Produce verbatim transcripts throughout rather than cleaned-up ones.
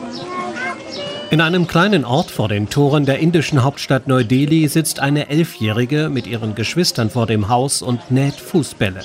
In einem kleinen Ort vor den Toren der indischen Hauptstadt Neu-Delhi sitzt eine Elfjährige mit ihren Geschwistern vor dem Haus und näht Fußbälle.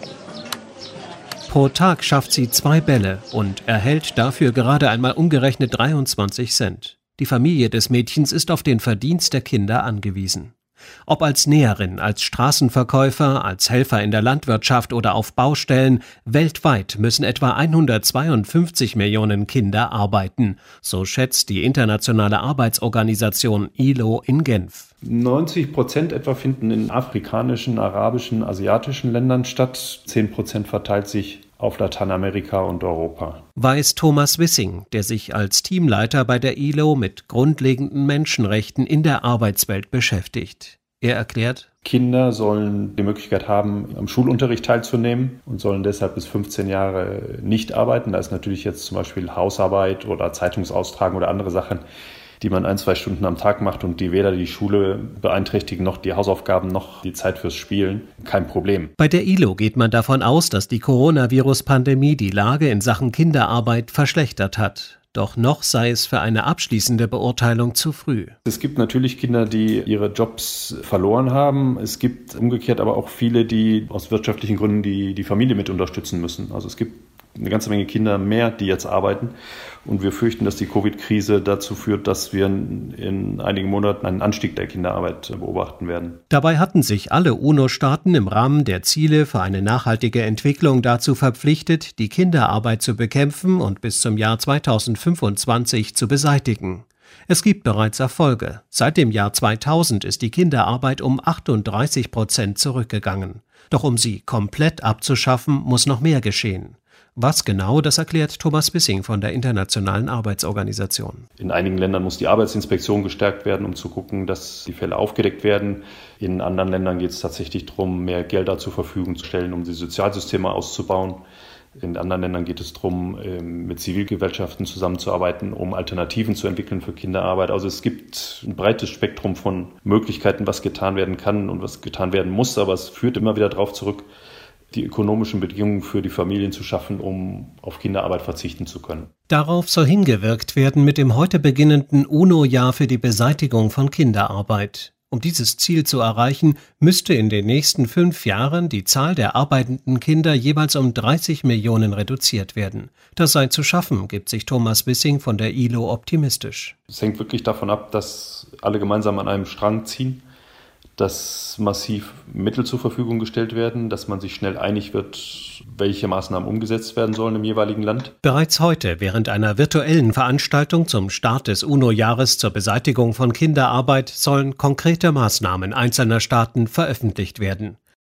Pro Tag schafft sie zwei Bälle und erhält dafür gerade einmal umgerechnet dreiundzwanzig Cent. Die Familie des Mädchens ist auf den Verdienst der Kinder angewiesen. Ob als Näherin, als Straßenverkäufer, als Helfer in der Landwirtschaft oder auf Baustellen, weltweit müssen etwa hundertzweiundfünfzig Millionen Kinder arbeiten, so schätzt die internationale Arbeitsorganisation I L O in Genf. neunzig Prozent etwa finden in afrikanischen, arabischen, asiatischen Ländern statt. zehn Prozent verteilt sich auf Lateinamerika und Europa. Weiß Thomas Wissing, der sich als Teamleiter bei der I L O mit grundlegenden Menschenrechten in der Arbeitswelt beschäftigt. Er erklärt: Kinder sollen die Möglichkeit haben, am Schulunterricht teilzunehmen und sollen deshalb bis fünfzehn Jahre nicht arbeiten. Da ist natürlich jetzt zum Beispiel Hausarbeit oder Zeitungsaustragen oder andere Sachen, die man ein, zwei Stunden am Tag macht und die weder die Schule beeinträchtigen, noch die Hausaufgaben, noch die Zeit fürs Spielen. Kein Problem. Bei der I L O geht man davon aus, dass die Coronavirus-Pandemie die Lage in Sachen Kinderarbeit verschlechtert hat. Doch noch sei es für eine abschließende Beurteilung zu früh. Es gibt natürlich Kinder, die ihre Jobs verloren haben. Es gibt umgekehrt aber auch viele, die aus wirtschaftlichen Gründen die, die Familie mit unterstützen müssen. Also es gibt eine ganze Menge Kinder mehr, die jetzt arbeiten. Und wir fürchten, dass die Covid-Krise dazu führt, dass wir in einigen Monaten einen Anstieg der Kinderarbeit beobachten werden. Dabei hatten sich alle UNO-Staaten im Rahmen der Ziele für eine nachhaltige Entwicklung dazu verpflichtet, die Kinderarbeit zu bekämpfen und bis zum Jahr zweitausendfünfundzwanzig zu beseitigen. Es gibt bereits Erfolge. Seit dem Jahr zweitausend ist die Kinderarbeit um achtunddreißig Prozent zurückgegangen. Doch um sie komplett abzuschaffen, muss noch mehr geschehen. Was genau, das erklärt Thomas Wissing von der Internationalen Arbeitsorganisation. In einigen Ländern muss die Arbeitsinspektion gestärkt werden, um zu gucken, dass die Fälle aufgedeckt werden. In anderen Ländern geht es tatsächlich darum, mehr Gelder zur Verfügung zu stellen, um die Sozialsysteme auszubauen. In anderen Ländern geht es darum, mit Zivilgesellschaften zusammenzuarbeiten, um Alternativen zu entwickeln für Kinderarbeit. Also es gibt ein breites Spektrum von Möglichkeiten, was getan werden kann und was getan werden muss. Aber es führt immer wieder darauf zurück, die ökonomischen Bedingungen für die Familien zu schaffen, um auf Kinderarbeit verzichten zu können. Darauf soll hingewirkt werden mit dem heute beginnenden UNO-Jahr für die Beseitigung von Kinderarbeit. Um dieses Ziel zu erreichen, müsste in den nächsten fünf Jahren die Zahl der arbeitenden Kinder jeweils um dreißig Millionen reduziert werden. Das sei zu schaffen, gibt sich Thomas Wissing von der I L O optimistisch. Es hängt wirklich davon ab, dass alle gemeinsam an einem Strang ziehen, dass massiv Mittel zur Verfügung gestellt werden, dass man sich schnell einig wird, welche Maßnahmen umgesetzt werden sollen im jeweiligen Land. Bereits heute, während einer virtuellen Veranstaltung zum Start des UNO-Jahres zur Beseitigung von Kinderarbeit, sollen konkrete Maßnahmen einzelner Staaten veröffentlicht werden.